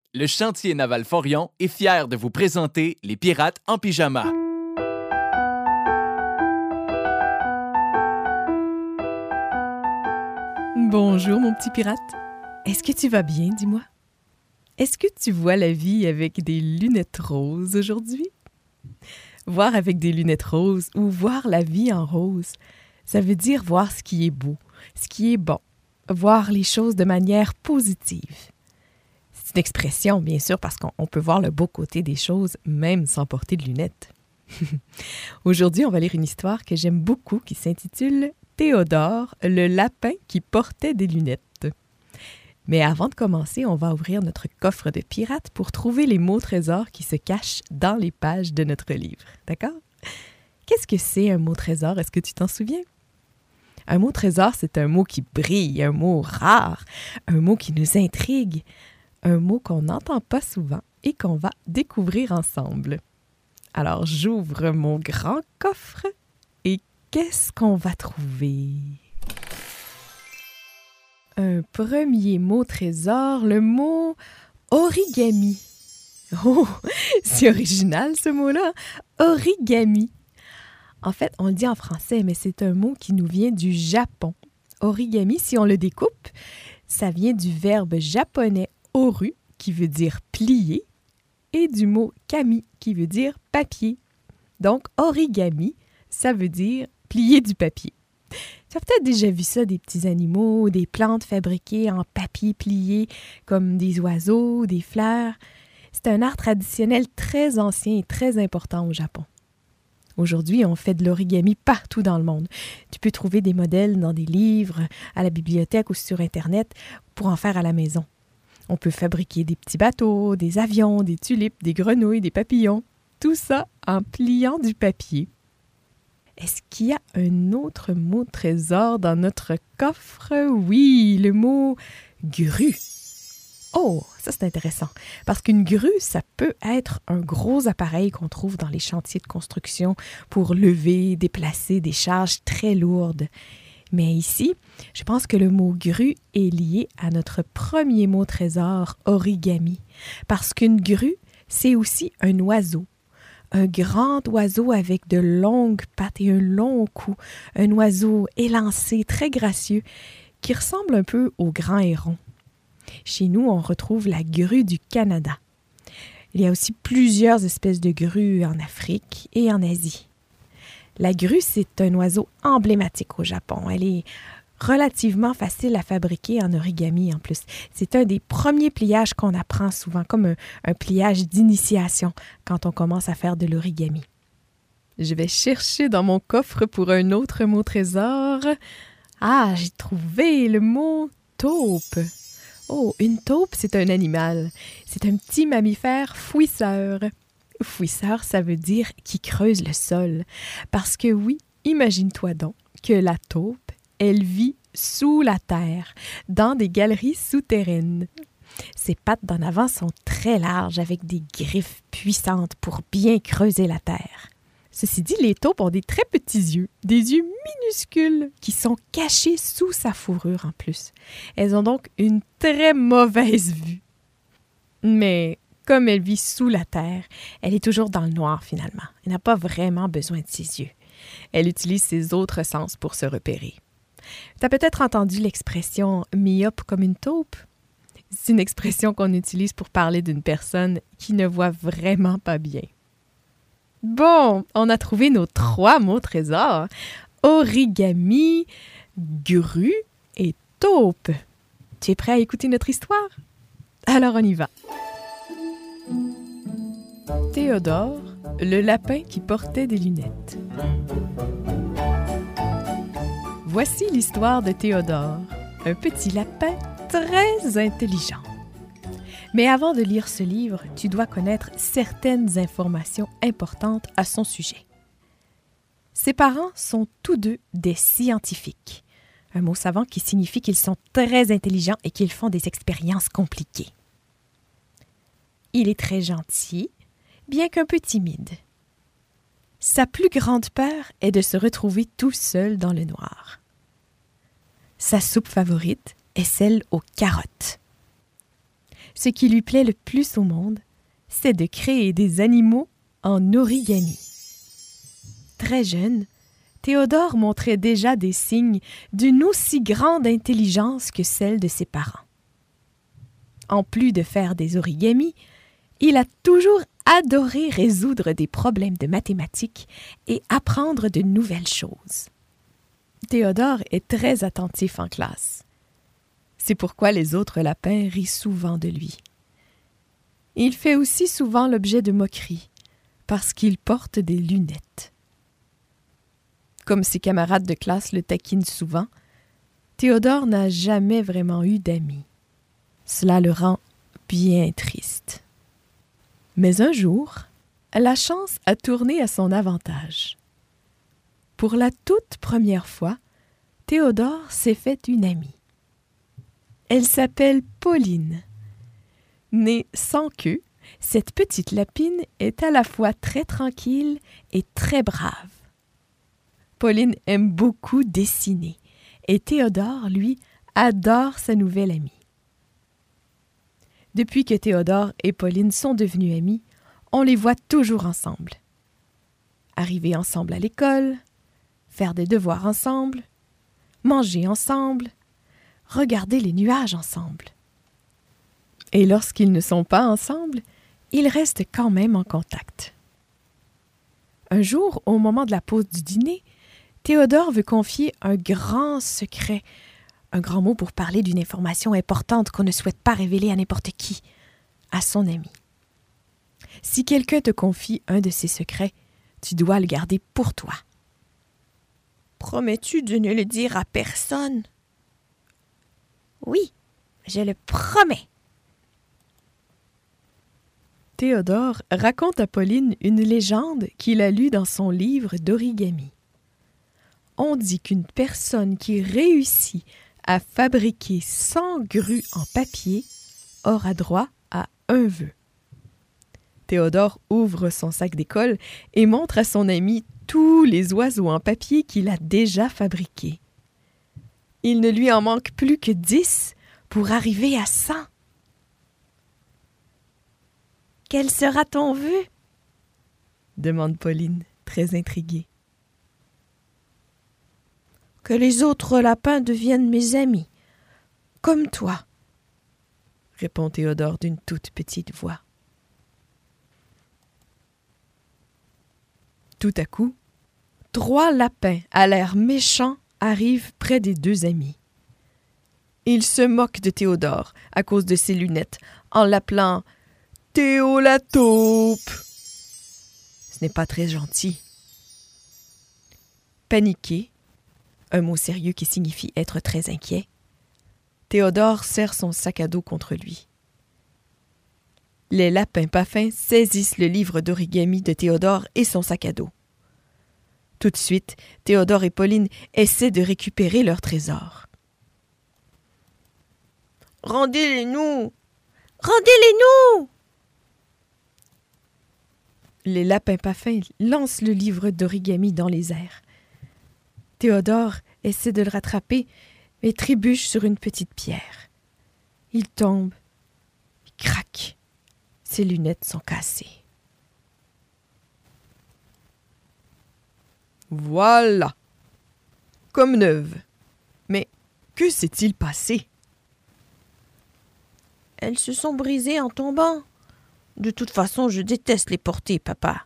Le chantier naval Forion est fier de vous présenter les Pirates en pyjama. Bonjour mon petit pirate. Est-ce que tu vas bien, dis-moi? Est-ce que tu vois la vie avec des lunettes roses aujourd'hui? Voir avec des lunettes roses ou voir la vie en rose, ça veut dire voir ce qui est beau, ce qui est bon, voir les choses de manière positive. C'est une expression, bien sûr, parce qu'on peut voir le beau côté des choses même sans porter de lunettes. Aujourd'hui, on va lire une histoire que j'aime beaucoup qui s'intitule « Théodore, le lapin qui portait des lunettes ». Mais avant de commencer, on va ouvrir notre coffre de pirate pour trouver les mots trésors qui se cachent dans les pages de notre livre. D'accord? Qu'est-ce que c'est un mot trésor? Est-ce que tu t'en souviens? Un mot trésor, c'est un mot qui brille, un mot rare, un mot qui nous intrigue, un mot qu'on n'entend pas souvent et qu'on va découvrir ensemble. Alors, j'ouvre mon grand coffre et qu'est-ce qu'on va trouver? Un premier mot trésor, le mot origami. Oh, c'est original ce mot-là, origami. En fait, on le dit en français, mais c'est un mot qui nous vient du Japon. Origami, si on le découpe, ça vient du verbe japonais oru, qui veut dire plier, et du mot kami, qui veut dire papier. Donc, origami, ça veut dire plier du papier. Tu as peut-être déjà vu ça, des petits animaux, des plantes fabriquées en papier plié, comme des oiseaux, des fleurs. C'est un art traditionnel très ancien et très important au Japon. Aujourd'hui, on fait de l'origami partout dans le monde. Tu peux trouver des modèles dans des livres, à la bibliothèque ou sur Internet pour en faire à la maison. On peut fabriquer des petits bateaux, des avions, des tulipes, des grenouilles, des papillons. Tout ça en pliant du papier. Est-ce qu'il y a un autre mot trésor dans notre coffre? Oui, le mot grue. Oh, ça c'est intéressant, parce qu'une grue, ça peut être un gros appareil qu'on trouve dans les chantiers de construction pour lever, déplacer des charges très lourdes. Mais ici, je pense que le mot grue est lié à notre premier mot trésor, origami, parce qu'une grue, c'est aussi un oiseau. Un grand oiseau avec de longues pattes et un long cou, un oiseau élancé, très gracieux, qui ressemble un peu au grand héron. Chez nous, on retrouve la grue du Canada. Il y a aussi plusieurs espèces de grues en Afrique et en Asie. La grue, c'est un oiseau emblématique au Japon. Elle est relativement facile à fabriquer en origami en plus. C'est un des premiers pliages qu'on apprend souvent, comme un pliage d'initiation quand on commence à faire de l'origami. Je vais chercher dans mon coffre pour un autre mot trésor. Ah, j'ai trouvé le mot taupe. Oh, une taupe, c'est un animal. C'est un petit mammifère fouisseur. Fouisseur, ça veut dire qui creuse le sol. Parce que oui, imagine-toi donc que la taupe, elle vit sous la terre, dans des galeries souterraines. Ses pattes d'en avant sont très larges, avec des griffes puissantes pour bien creuser la terre. Ceci dit, les taupes ont des très petits yeux, des yeux minuscules qui sont cachés sous sa fourrure en plus. Elles ont donc une très mauvaise vue. Mais comme elle vit sous la terre, elle est toujours dans le noir finalement. Elle n'a pas vraiment besoin de ses yeux. Elle utilise ses autres sens pour se repérer. Tu as peut-être entendu l'expression « myope comme une taupe ». C'est une expression qu'on utilise pour parler d'une personne qui ne voit vraiment pas bien. Bon, on a trouvé nos 3 mots trésors. Origami, grue et taupe. Tu es prêt à écouter notre histoire? Alors on y va. Théodore, le lapin qui portait des lunettes. Voici l'histoire de Théodore, un petit lapin très intelligent. Mais avant de lire ce livre, tu dois connaître certaines informations importantes à son sujet. Ses parents sont tous deux des scientifiques, un mot savant qui signifie qu'ils sont très intelligents et qu'ils font des expériences compliquées. Il est très gentil, bien qu'un peu timide. Sa plus grande peur est de se retrouver tout seul dans le noir. Sa soupe favorite est celle aux carottes. Ce qui lui plaît le plus au monde, c'est de créer des animaux en origami. Très jeune, Théodore montrait déjà des signes d'une aussi grande intelligence que celle de ses parents. En plus de faire des origamis, il a toujours adoré résoudre des problèmes de mathématiques et apprendre de nouvelles choses. Théodore est très attentif en classe. C'est pourquoi les autres lapins rient souvent de lui. Il fait aussi souvent l'objet de moqueries, parce qu'il porte des lunettes. Comme ses camarades de classe le taquinent souvent, Théodore n'a jamais vraiment eu d'amis. Cela le rend bien triste. Mais un jour, la chance a tourné à son avantage. Pour la toute première fois, Théodore s'est fait une amie. Elle s'appelle Pauline. Née sans queue, cette petite lapine est à la fois très tranquille et très brave. Pauline aime beaucoup dessiner et Théodore, lui, adore sa nouvelle amie. Depuis que Théodore et Pauline sont devenus amis, on les voit toujours ensemble. Arriver ensemble à l'école, faire des devoirs ensemble, manger ensemble, regarder les nuages ensemble. Et lorsqu'ils ne sont pas ensemble, ils restent quand même en contact. Un jour, au moment de la pause du dîner, Théodore veut confier un grand secret, un grand mot pour parler d'une information importante qu'on ne souhaite pas révéler à n'importe qui, à son ami. Si quelqu'un te confie un de ses secrets, tu dois le garder pour toi. Promets-tu de ne le dire à personne? Oui, je le promets. Théodore raconte à Pauline une légende qu'il a lue dans son livre d'origami. On dit qu'une personne qui réussit à fabriquer 100 grues en papier aura droit à un vœu. Théodore ouvre son sac d'école et montre à son ami tous les oiseaux en papier qu'il a déjà fabriqués. Il ne lui en manque plus que 10 pour arriver à 100. Quel sera ton vœu? Demande Pauline, très intriguée. Que les autres lapins deviennent mes amis, comme toi, répond Théodore d'une toute petite voix. Tout à coup, 3 lapins à l'air méchant arrivent près des 2 amis. Ils se moquent de Théodore à cause de ses lunettes en l'appelant Théo la taupe. Ce n'est pas très gentil. Paniqué, un mot sérieux qui signifie être très inquiet, Théodore serre son sac à dos contre lui. Les lapins Paffins saisissent le livre d'origami de Théodore et son sac à dos. Tout de suite, Théodore et Pauline essaient de récupérer leur trésor. « Rendez-les-nous! Rendez-les-nous » Les lapins Paffins lancent le livre d'origami dans les airs. Théodore essaie de le rattraper, mais trébuche sur une petite pierre. Il tombe, il craque. Ses lunettes sont cassées. Voilà, comme neuve. Mais que s'est-il passé? Elles se sont brisées en tombant. De toute façon, je déteste les porter, papa.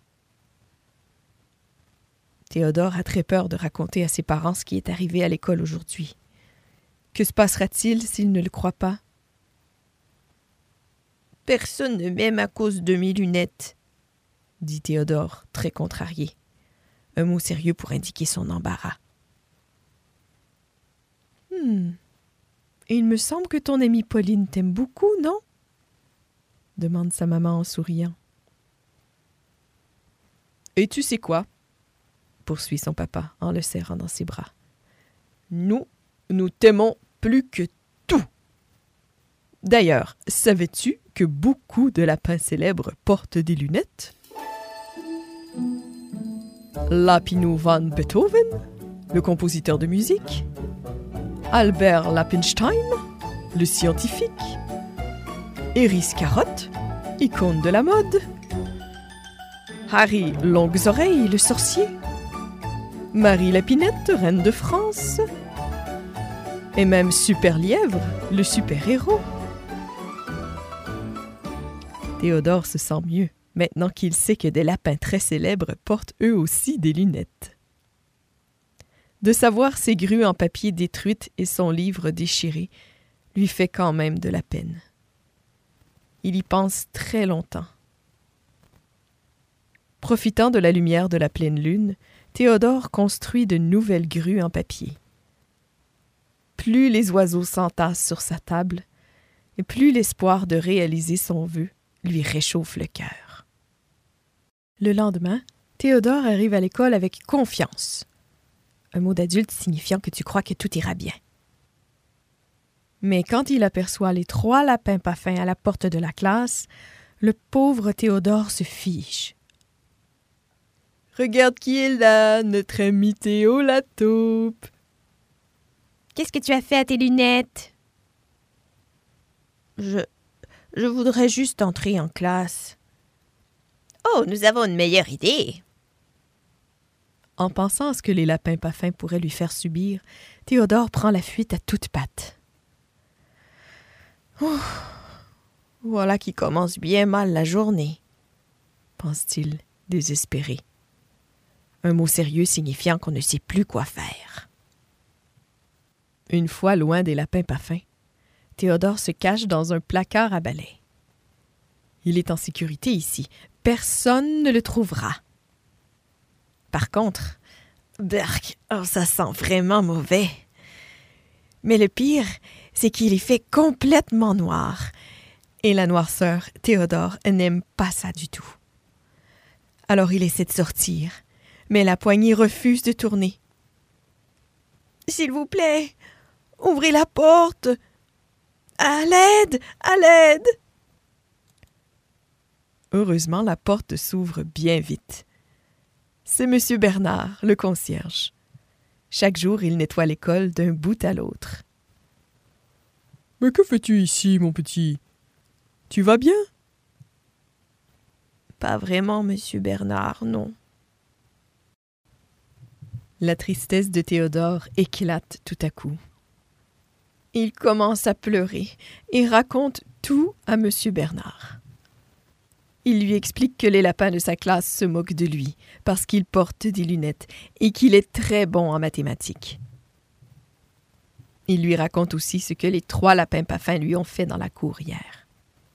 Théodore a très peur de raconter à ses parents ce qui est arrivé à l'école aujourd'hui. Que se passera-t-il s'ils ne le croient pas? Personne ne m'aime à cause de mes lunettes, dit Théodore, très contrarié. Un mot sérieux pour indiquer son embarras. Il me semble que ton amie Pauline t'aime beaucoup, non? Demande sa maman en souriant. Et tu sais quoi? Poursuit son papa en le serrant dans ses bras. Nous t'aimons plus que tout. D'ailleurs, savais-tu que beaucoup de lapins célèbres portent des lunettes? Lapino van Beethoven, le compositeur de musique, Albert Lappenstein, le scientifique, Iris Carotte, icône de la mode. Harry Longues Oreilles, le sorcier. Marie Lapinette, reine de France. Et même Super Lièvre, le super-héros. Théodore se sent mieux, maintenant qu'il sait que des lapins très célèbres portent eux aussi des lunettes. De savoir ses grues en papier détruites et son livre déchiré lui fait quand même de la peine. Il y pense très longtemps. Profitant de la lumière de la pleine lune, Théodore construit de nouvelles grues en papier. Plus les oiseaux s'entassent sur sa table, et plus l'espoir de réaliser son vœu lui réchauffe le cœur. Le lendemain, Théodore arrive à l'école avec confiance. Un mot d'adulte signifiant que tu crois que tout ira bien. Mais quand il aperçoit les 3 lapins Paffins à la porte de la classe, le pauvre Théodore se fige. « Regarde qui est là, notre ami Théo la taupe. »« Qu'est-ce que tu as fait à tes lunettes? »« Je voudrais juste entrer en classe. »« Oh, nous avons une meilleure idée. » En pensant à ce que les lapins Paffins pourraient lui faire subir, Théodore prend la fuite à toutes pattes. Oh, voilà qui commence bien mal la journée, pense-t-il, désespéré. Un mot sérieux signifiant qu'on ne sait plus quoi faire. Une fois loin des lapins Paffins, Théodore se cache dans un placard à balai. Il est en sécurité ici. Personne ne le trouvera. Par contre, berk, ça sent vraiment mauvais. Mais le pire, c'est qu'il y fait complètement noir. Et la noirceur, Théodore n'aime pas ça du tout. Alors il essaie de sortir, mais la poignée refuse de tourner. « S'il vous plaît, ouvrez la porte! À l'aide! À l'aide! » Heureusement, la porte s'ouvre bien vite. C'est M. Bernard, le concierge. Chaque jour, il nettoie l'école d'un bout à l'autre. « Mais que fais-tu ici, mon petit? Tu vas bien? »« Pas vraiment, M. Bernard, non. » La tristesse de Théodore éclate tout à coup. Il commence à pleurer et raconte tout à M. Bernard. Il lui explique que les lapins de sa classe se moquent de lui parce qu'il porte des lunettes et qu'il est très bon en mathématiques. Il lui raconte aussi ce que les 3 lapins Paffins lui ont fait dans la cour hier.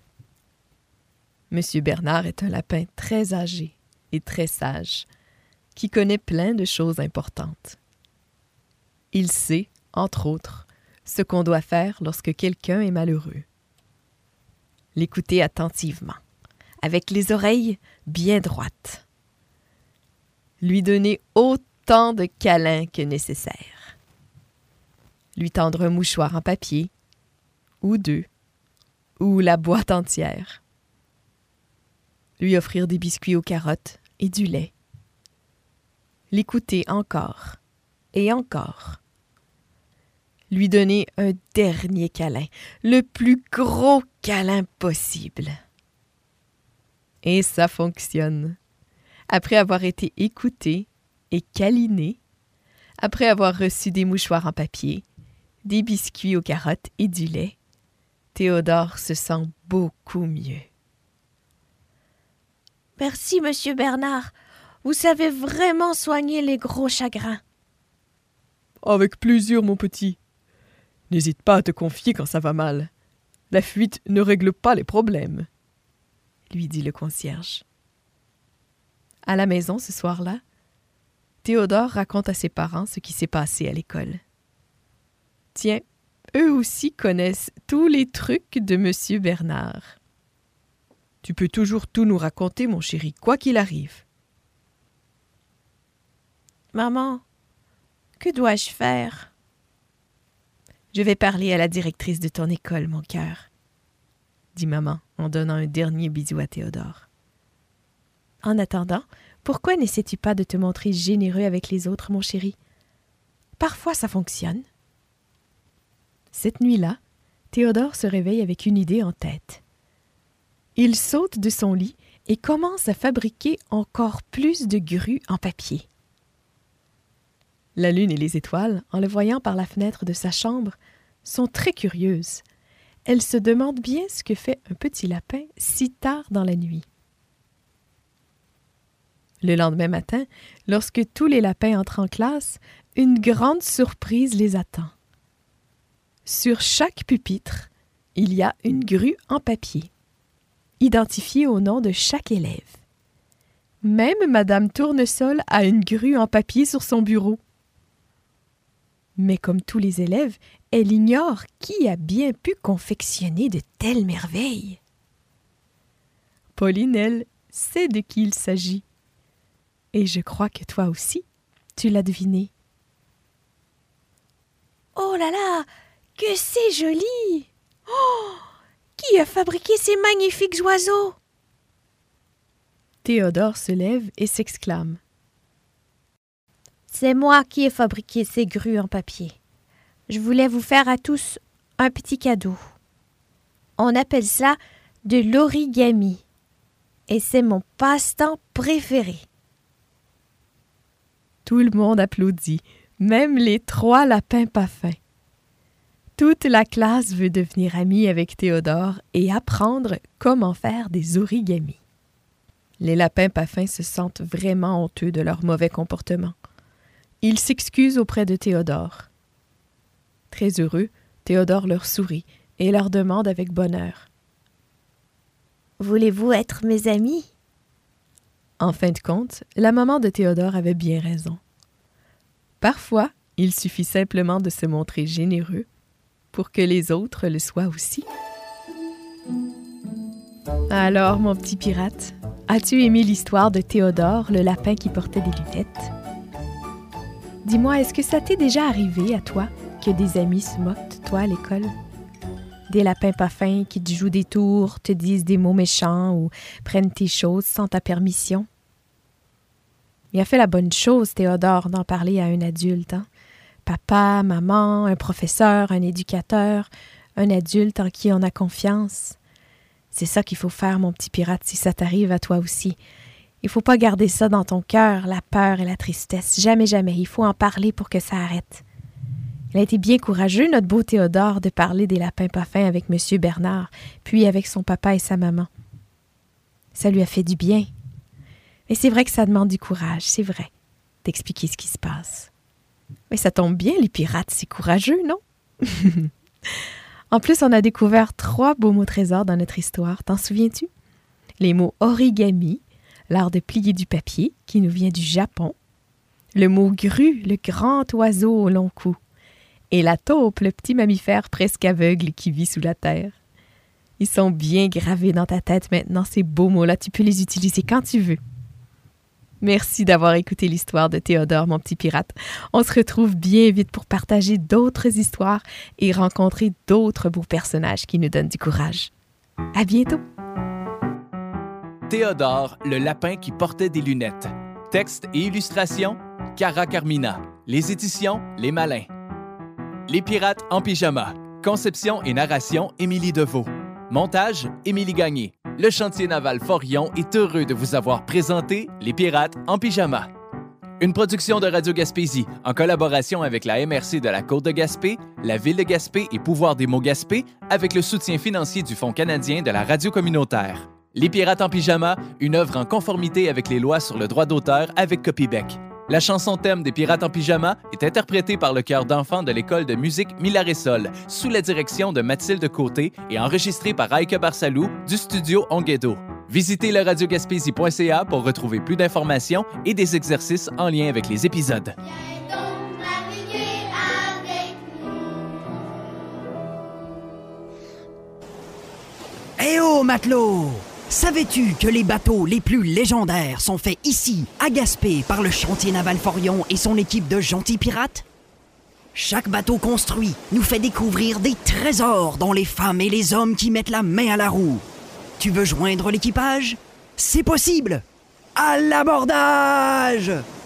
M. Bernard est un lapin très âgé et très sage, qui connaît plein de choses importantes. Il sait, entre autres, ce qu'on doit faire lorsque quelqu'un est malheureux. L'écouter attentivement, avec les oreilles bien droites. Lui donner autant de câlins que nécessaire. Lui tendre un mouchoir en papier, ou 2, ou la boîte entière. Lui offrir des biscuits aux carottes et du lait. L'écouter encore et encore. Lui donner un dernier câlin, le plus gros câlin possible. Et ça fonctionne. Après avoir été écouté et câliné, après avoir reçu des mouchoirs en papier, des biscuits aux carottes et du lait, Théodore se sent beaucoup mieux. « Merci, Monsieur Bernard. Vous savez vraiment soigner les gros chagrins. »« Avec plaisir, mon petit. N'hésite pas à te confier quand ça va mal. La fuite ne règle pas les problèmes, » lui dit le concierge. À la maison, ce soir-là, Théodore raconte à ses parents ce qui s'est passé à l'école. Tiens, eux aussi connaissent tous les trucs de M. Bernard. « Tu peux toujours tout nous raconter, mon chéri, quoi qu'il arrive. »« Maman, que dois-je faire? »« Je vais parler à la directrice de ton école, mon cœur, » dit maman en donnant un dernier bisou à Théodore. « En attendant, pourquoi n'essaies-tu pas de te montrer généreux avec les autres, mon chéri? Parfois, ça fonctionne. » Cette nuit-là, Théodore se réveille avec une idée en tête. Il saute de son lit et commence à fabriquer encore plus de grues en papier. La lune et les étoiles, en le voyant par la fenêtre de sa chambre, sont très curieuses. Elles se demandent bien ce que fait un petit lapin si tard dans la nuit. Le lendemain matin, lorsque tous les lapins entrent en classe, une grande surprise les attend. Sur chaque pupitre, il y a une grue en papier, identifiée au nom de chaque élève. Même Madame Tournesol a une grue en papier sur son bureau. Mais comme tous les élèves, elle ignore qui a bien pu confectionner de telles merveilles. Pauline, elle, sait de qui il s'agit. Et je crois que toi aussi, tu l'as deviné. Oh là là, que c'est joli! Oh, qui a fabriqué ces magnifiques oiseaux? Théodore se lève et s'exclame. C'est moi qui ai fabriqué ces grues en papier. Je voulais vous faire à tous un petit cadeau. On appelle ça de l'origami. Et c'est mon passe-temps préféré. Tout le monde applaudit, même les 3 lapins pas fins. Toute la classe veut devenir amie avec Théodore et apprendre comment faire des origamis. Les lapins pas fins se sentent vraiment honteux de leur mauvais comportement. Ils s'excusent auprès de Théodore. Très heureux, Théodore leur sourit et leur demande avec bonheur. « Voulez-vous être mes amis? » En fin de compte, la maman de Théodore avait bien raison. Parfois, il suffit simplement de se montrer généreux pour que les autres le soient aussi. Alors, mon petit pirate, as-tu aimé l'histoire de Théodore, le lapin qui portait des lunettes? Dis-moi, est-ce que ça t'est déjà arrivé à toi que des amis se moquent de toi à l'école? Des lapins pas fins qui te jouent des tours, te disent des mots méchants ou prennent tes choses sans ta permission? Il a fait la bonne chose, Théodore, d'en parler à un adulte. Hein? Papa, maman, un professeur, un éducateur, un adulte en qui on a confiance. C'est ça qu'il faut faire, mon petit pirate, si ça t'arrive à toi aussi. Il faut pas garder ça dans ton cœur, la peur et la tristesse. Jamais, jamais. Il faut en parler pour que ça arrête. Il a été bien courageux, notre beau Théodore, de parler des lapins pas fins avec M. Bernard, puis avec son papa et sa maman. Ça lui a fait du bien. Mais c'est vrai que ça demande du courage, c'est vrai, d'expliquer ce qui se passe. Mais ça tombe bien, les pirates, c'est courageux, non? En plus, on a découvert 3 beaux mots trésors dans notre histoire, t'en souviens-tu? Les mots origami, l'art de plier du papier, qui nous vient du Japon. Le mot grue, le grand oiseau au long cou. Et la taupe, le petit mammifère presque aveugle qui vit sous la terre. Ils sont bien gravés dans ta tête maintenant, ces beaux mots-là. Tu peux les utiliser quand tu veux. Merci d'avoir écouté l'histoire de Théodore, mon petit pirate. On se retrouve bien vite pour partager d'autres histoires et rencontrer d'autres beaux personnages qui nous donnent du courage. À bientôt! Théodore, le lapin qui portait des lunettes. Texte et illustration, Cara Carmina. Les éditions Les Malins. Les pirates en pyjama. Conception et narration, Émilie Deveau. Montage, Émilie Gagné. Le chantier naval Forion est heureux de vous avoir présenté Les pirates en pyjama. Une production de Radio Gaspésie en collaboration avec la MRC de la Côte-de-Gaspé, la Ville de Gaspé et Pouvoir des mots Gaspé avec le soutien financier du Fonds canadien de la radio communautaire. Les pirates en pyjama, une œuvre en conformité avec les lois sur le droit d'auteur avec Copybec. La chanson thème des Pirates en pyjama est interprétée par le chœur d'enfants de l'école de musique Milaresol sous la direction de Mathilde Côté et enregistrée par Aïka Barsalou du studio Onguedo. Visitez le radiogaspésie.ca pour retrouver plus d'informations et des exercices en lien avec les épisodes. Viens donc naviguer avec nous. Eh oh, matelot! Savais-tu que les bateaux les plus légendaires sont faits ici, à Gaspé, par le chantier naval Forion et son équipe de gentils pirates? Chaque bateau construit nous fait découvrir des trésors dont les femmes et les hommes qui mettent la main à la roue. Tu veux joindre l'équipage? C'est possible! À l'abordage!